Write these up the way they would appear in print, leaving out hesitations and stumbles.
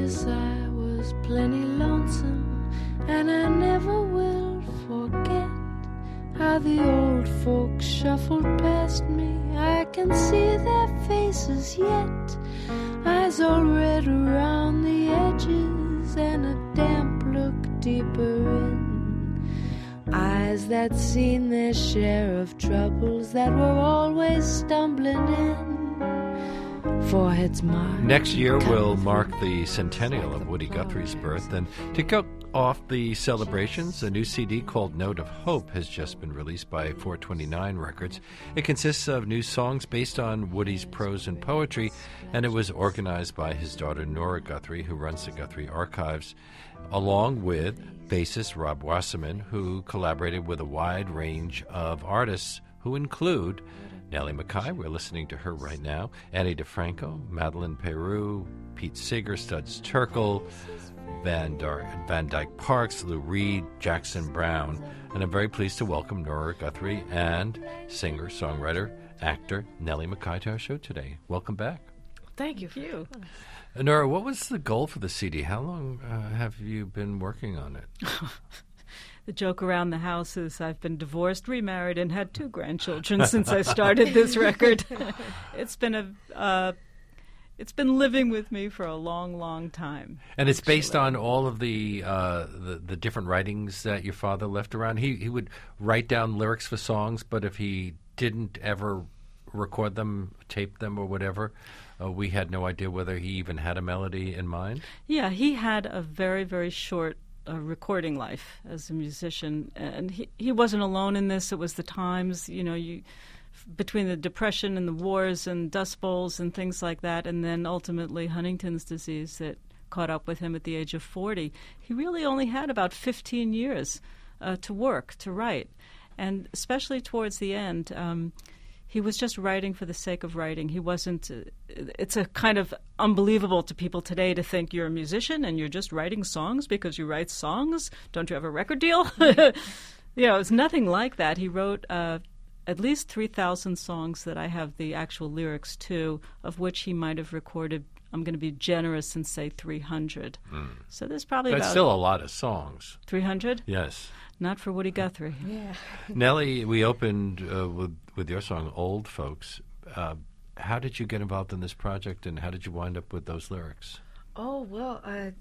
yes, I was plenty lonesome, and I never will forget how the old folks shuffled past me. I can see their faces yet, eyes all red around the edges, and a damp look deeper in. Eyes that seen their share of troubles that were always stumbling in. Foreheads marked. Next year will mark the centennial of Woody Guthrie's birth, and to kick off the celebrations, a new CD called Note of Hope has just been released by 429 Records. It consists of new songs based on Woody's prose and poetry, and it was organized by his daughter Nora Guthrie, who runs the Guthrie Archives, along with bassist Rob Wasserman, who collaborated with a wide range of artists who include Nellie McKay, we're listening to her right now, Annie DeFranco, Madeleine Peru, Pete Seeger, Studs Terkel, Van Dyke Parks, Lou Reed, Jackson Brown, and I'm very pleased to welcome Nora Guthrie and singer, songwriter, actor Nellie McKay to our show today. Welcome back. Thank you. Nora, what was the goal for the CD? How long have you been working on it? The joke around the house is I've been divorced, remarried, and had 2 grandchildren since I started this record. It's been living with me for a long, long time. And it's based on all of the different writings that your father left around. He would write down lyrics for songs, but if he didn't ever record them, tape them, or whatever, we had no idea whether he even had a melody in mind. Yeah, he had a very, very short recording life as a musician, and he wasn't alone in this. It was the times, between the Depression and the wars and Dust Bowls and things like that, and then ultimately Huntington's disease that caught up with him at the age of 40. He really only had about 15 years to work, to write, and especially towards the end, he was just writing for the sake of writing. He wasn't. It's a kind of unbelievable to people today to think you're a musician and you're just writing songs because you write songs. Don't you have a record deal? It's nothing like that. He wrote at least 3,000 songs that I have the actual lyrics to, of which he might have recorded, I'm going to be generous and say 300. So there's probably That's about... still a lot of songs. 300? Yes. Not for Woody Guthrie. Yeah. Nellie, we opened with your song, Old Folks. How did you get involved in this project, and how did you wind up with those lyrics? Oh, well, I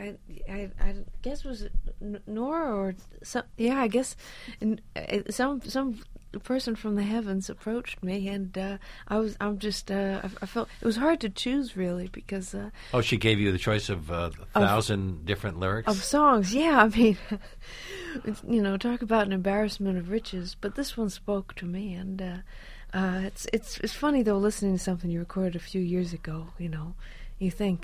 guess was it Nora or some? Yeah, I guess some person from the heavens approached me, and I felt it was hard to choose really because. She gave you the choice of 1,000 different lyrics of songs. Yeah, I mean, talk about an embarrassment of riches. But this one spoke to me, and it's funny though listening to something you recorded a few years ago. You think.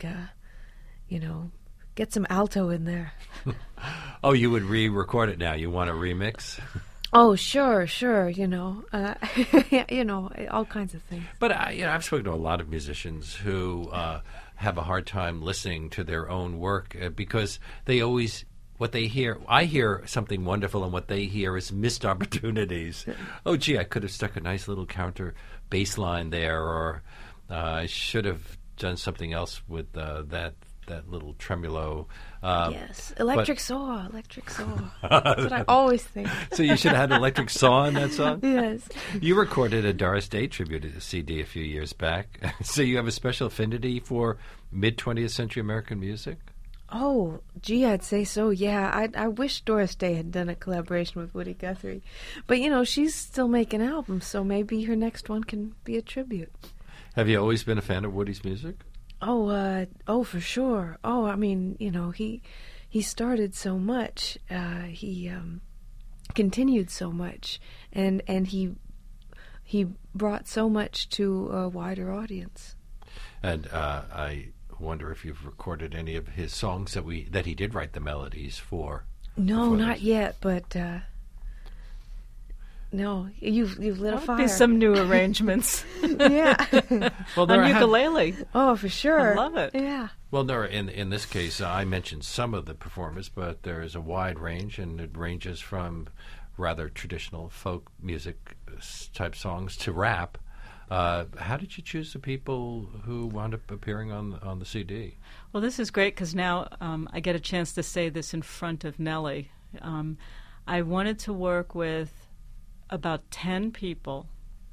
Get some alto in there. Oh, you would re-record it now. You want a remix? Oh, sure. All kinds of things. But I've spoken to a lot of musicians who have a hard time listening to their own work because they always what they hear. I hear something wonderful, and what they hear is missed opportunities. Oh, gee, I could have stuck a nice little counter bass line there, or I should have done something else with that little tremolo. Yes, electric saw. That's what I always think. So you should have had an electric saw in that song? Yes. You recorded a Doris Day tribute CD a few years back. So you have a special affinity for mid-20th century American music? Oh, gee, I'd say so, yeah. I wish Doris Day had done a collaboration with Woody Guthrie. But, she's still making albums, so maybe her next one can be a tribute. Have you always been a fan of Woody's music? Oh, for sure. Oh, I mean, he started so much. He continued so much, and he brought so much to a wider audience. And I wonder if you've recorded any of his songs that he did write the melodies for. No, not yet, but. No, you've lit a fire. There's some new arrangements. Yeah. Well, on ukulele. Oh, for sure. I love it. Yeah. Well, Nora, in this case, I mentioned some of the performers, but there is a wide range, and it ranges from rather traditional folk music type songs to rap. How did you choose the people who wound up appearing on the CD? Well, this is great because now I get a chance to say this in front of Nellie. I wanted to work with about 10 people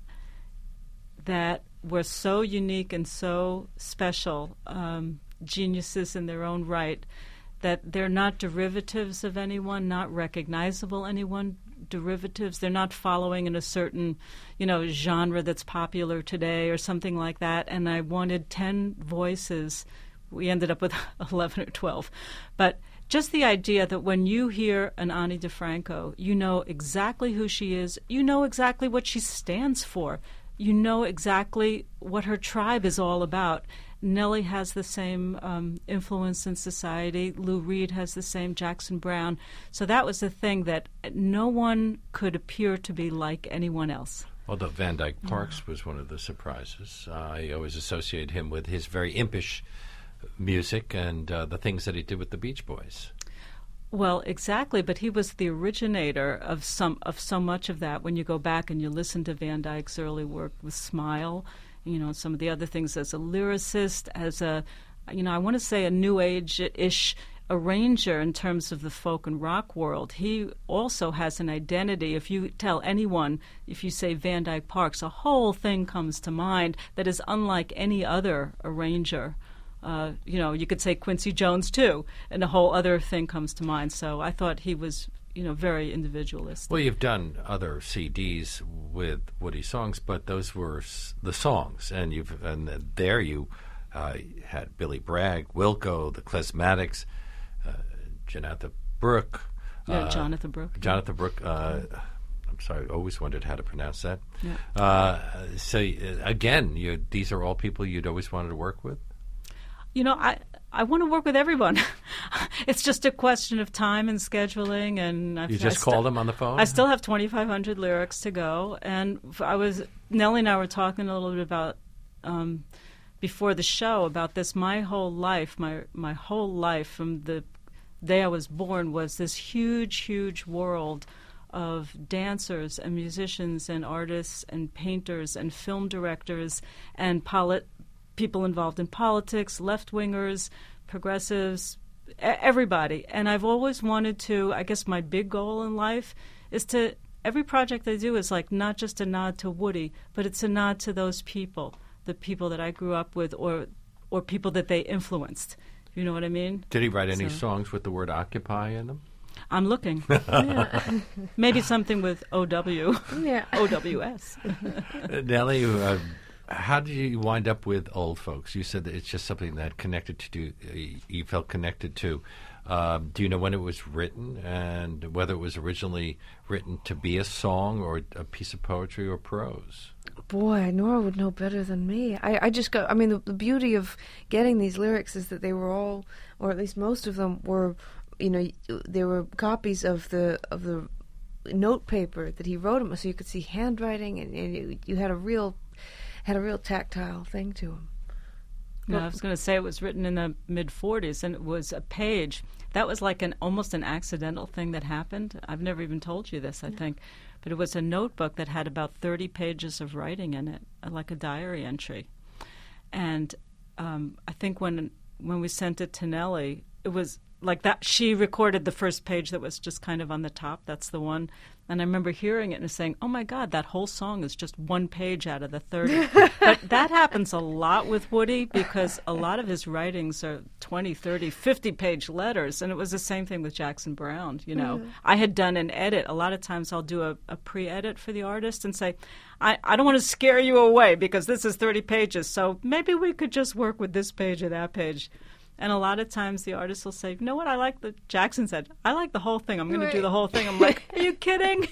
that were so unique and so special, geniuses in their own right, that they're not derivatives of anyone, not recognizable anyone derivatives. They're not following in a certain, genre that's popular today or something like that. And I wanted 10 voices. We ended up with 11 or 12. But just the idea that when you hear an Ani DiFranco, you know exactly who she is. You know exactly what she stands for. You know exactly what her tribe is all about. Nellie has the same influence in society. Lou Reed has the same, Jackson Browne. So that was the thing, that no one could appear to be like anyone else. Although Van Dyke Parks was one of the surprises. I always associate him with his very impish music and the things that he did with the Beach Boys. Well, exactly, but he was the originator of so much of that. When you go back and you listen to Van Dyke's early work with Smile, some of the other things as a lyricist, as a, I want to say a New Age-ish arranger in terms of the folk and rock world. He also has an identity. If you tell anyone, if you say Van Dyke Parks, a whole thing comes to mind that is unlike any other arranger. You could say Quincy Jones too, and a whole other thing comes to mind. So I thought he was, very individualist. Well, you've done other CDs with Woody songs, but those were the songs, and there you had Billy Bragg, Wilco, the Klezmatics, Jonathan Brooke. Jonathan Brooke. Jonathan Brooke. I'm sorry, I always wondered how to pronounce that. Yeah. Again, these are all people you'd always wanted to work with? I want to work with everyone. It's just a question of time and scheduling. And you just call them on the phone? I still have 2,500 lyrics to go. And Nellie and I were talking a little bit about, before the show, about this. My whole life, my whole life from the day I was born was this huge, huge world of dancers and musicians and artists and painters and film directors and people involved in politics, left-wingers, progressives, everybody. And I've always wanted to, I guess my big goal in life is to, every project I do is like not just a nod to Woody, but it's a nod to those people, the people that I grew up with or people that they influenced. You know what I mean? Did he write any songs with the word Occupy in them? I'm looking. Maybe something with OW. Yeah. OWS. Nellie, how did you wind up with Old Folks? You said that it's just something that you felt connected to. Do you know when it was written and whether it was originally written to be a song or a piece of poetry or prose? Boy, Nora would know better than me. The beauty of getting these lyrics is that they were all, or at least most of them were, they were copies of the note paper that he wrote them, so you could see handwriting and you had a real tactile thing to him. I was going to say it was written in the mid-'40s, and it was a page. That was like almost an accidental thing that happened. I've never even told you this, I think. But it was a notebook that had about 30 pages of writing in it, like a diary entry. And I think when we sent it to Nellie, it was like that. She recorded the first page that was just kind of on the top. That's the one. And I remember hearing it and saying, oh, my God, that whole song is just one page out of the 30. But that happens a lot with Woody because a lot of his writings are 20, 30, 50-page letters. And it was the same thing with Jackson Browne, I had done an edit. A lot of times I'll do a pre-edit for the artist and say, I don't want to scare you away because this is 30 pages, so maybe we could just work with this page or that page. And a lot of times the artist will say, you know what, Jackson said, I like the whole thing. I'm going to do the whole thing. I'm like, are you kidding?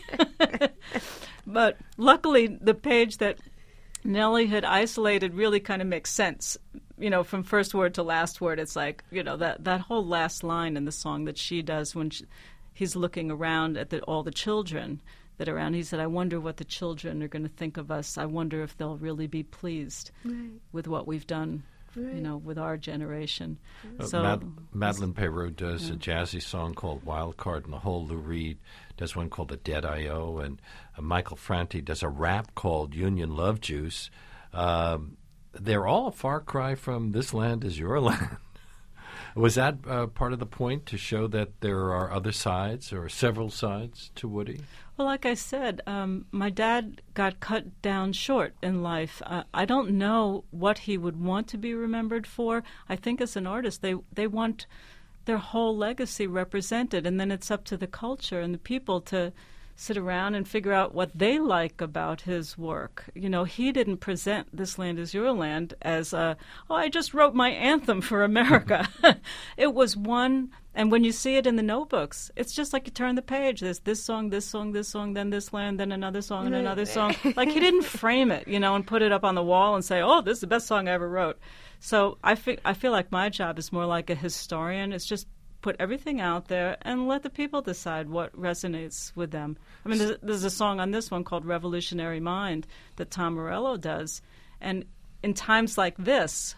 But luckily, the page that Nellie had isolated really kind of makes sense. From first word to last word, it's like, that whole last line in the song that she does when he's looking around at all the children that are around. He said, I wonder what the children are going to think of us. I wonder if they'll really be pleased with what we've done. With our generation. Madeleine Peyroux does a jazzy song called Wild Card in the Hole. Lou Reed does one called The Dead I.O. And Michael Franti does a rap called Union Love Juice. they're all a far cry from This Land Is Your Land. Was that part of the point, to show that there are other sides or several sides to Woody? Well, like I said, my dad got cut down short in life. I don't know what he would want to be remembered for. I think as an artist, they want their whole legacy represented, and then it's up to the culture and the people to sit around and figure out what they like about his work. You know, he didn't present This Land Is Your Land as I just wrote my anthem for America. It was one, and when you see it in the notebooks, it's just like you turn the page. There's this song, this song, this song, then this land, then another song, and another song. Like, he didn't frame it, and put it up on the wall and say, oh, this is the best song I ever wrote. So I feel like my job is more like a historian. It's just put everything out there and let the people decide what resonates with them. I mean, there's a song on this one called Revolutionary Mind that Tom Morello does. And in times like this,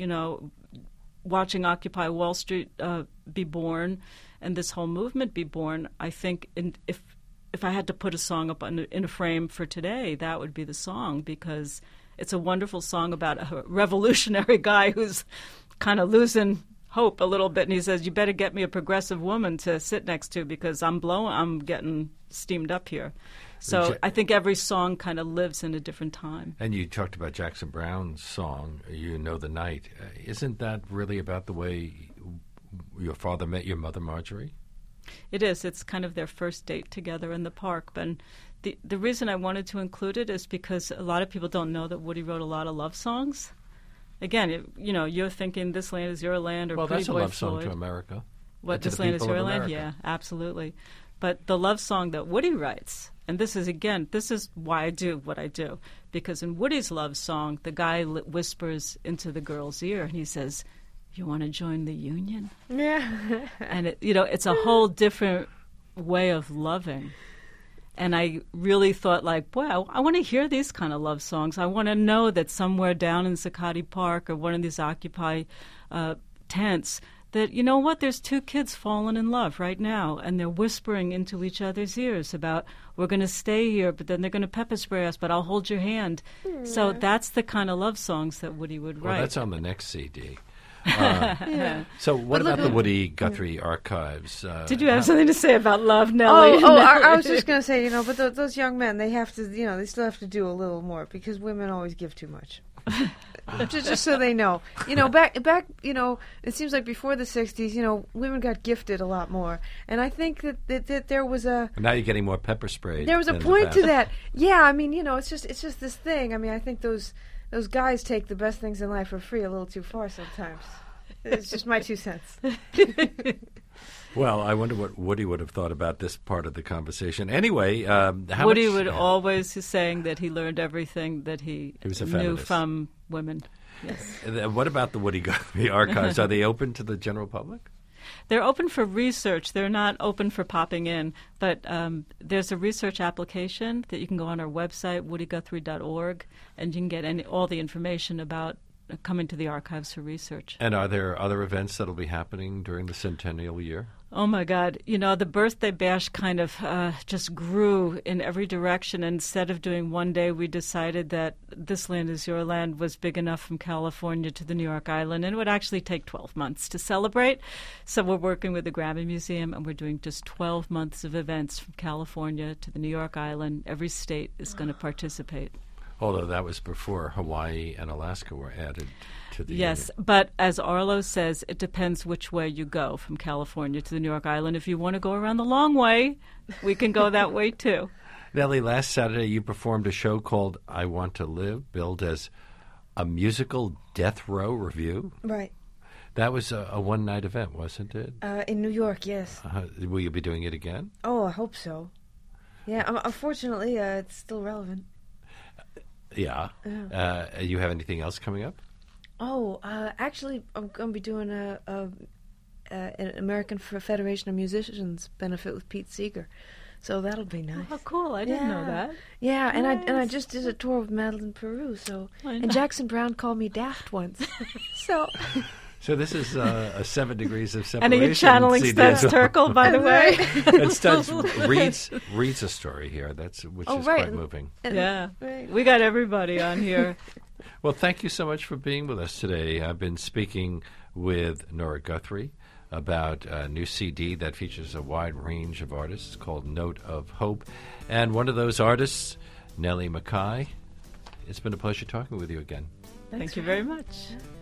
watching Occupy Wall Street be born and this whole movement be born, I think if I had to put a song up in a frame for today, that would be the song, because it's a wonderful song about a revolutionary guy who's kind of losing hope a little bit, and he says, you better get me a progressive woman to sit next to, because I'm getting steamed up here. So I think every song kind of lives in a different time. And you talked about Jackson Browne's song, You Know the Night. Isn't that really about the way your father met your mother, Marjorie? It is. It's kind of their first date together in the park. But the reason I wanted to include it is because a lot of people don't know that Woody wrote a lot of love songs. Again, you're thinking This Land Is Your Land or Well, Pretty that's a Boy love Floyd. song to America. What, to This the Land Is people Your of Land? America. Yeah, absolutely. But the love song that Woody writes, and this is why I do what I do, because in Woody's love song, the guy whispers into the girl's ear, and he says, you want to join the union? Yeah. And it's a whole different way of loving. And I really thought, wow, I want to hear these kind of love songs. I want to know that somewhere down in Zuccotti Park or one of these Occupy tents, that, you know what, there's two kids falling in love right now, and they're whispering into each other's ears about, we're going to stay here, but then they're going to pepper spray us, but I'll hold your hand. So that's the kind of love songs that Woody would write. Well, that's on the next CD. So what about the Woody Guthrie archives? Did you have something to say about love, Nellie? I was just going to say, but those young men, they have to, they still have to do a little more, because women always give too much. just so they know. Back, it seems like before the 60s, women got gifted a lot more. And I think that there was a... Now you're getting more pepper spray. There was a point to that. Yeah, I mean, it's just this thing. I mean, I think those guys take the best things in life for free a little too far sometimes. It's just my 2 cents. Well, I wonder what Woody would have thought about this part of the conversation. Anyway, Woody would always be saying that he learned everything that he was a knew feminist. from women. Yes. What about the Woody Guthrie archives? Are they open to the general public? They're open for research. They're not open for popping in. But there's a research application that you can go on our website, woodyguthrie.org, and you can get all the information about coming to the archives for research. And are there other events that will be happening during the centennial year? Oh, my God. The birthday bash kind of just grew in every direction. And instead of doing one day, we decided that This Land Is Your Land was big enough from California to the New York Island, and it would actually take 12 months to celebrate. So we're working with the Grammy Museum, and we're doing just 12 months of events from California to the New York Island. Every state is going to participate. Although that was before Hawaii and Alaska were added to the Yes, union. but as Arlo says, it depends which way you go from California to the New York Island. If you want to go around the long way, we can go that way too. Nellie, last Saturday you performed a show called I Want to Live, billed as a musical death row review. Right. That was a one-night event, wasn't it? In New York, yes. Will you be doing it again? Oh, I hope so. Yeah, unfortunately, it's still relevant. Yeah. You have anything else coming up? Oh, actually, I'm going to be doing an American Federation of Musicians benefit with Pete Seeger, so that'll be nice. Oh, cool! I didn't know that. Yeah, and I just did a tour with Madeline Peru, and Jackson Browne called me daft once, so. So this is 7 Degrees of Separation. And are you channeling Studs Terkel, by the way? And Studs reads a story here, which is right. quite moving. Yeah, Right. we got everybody on here. Well, thank you so much for being with us today. I've been speaking with Nora Guthrie about a new CD that features a wide range of artists called Note of Hope. And one of those artists, Nellie McKay. It's been a pleasure talking with you again. Thank you very much.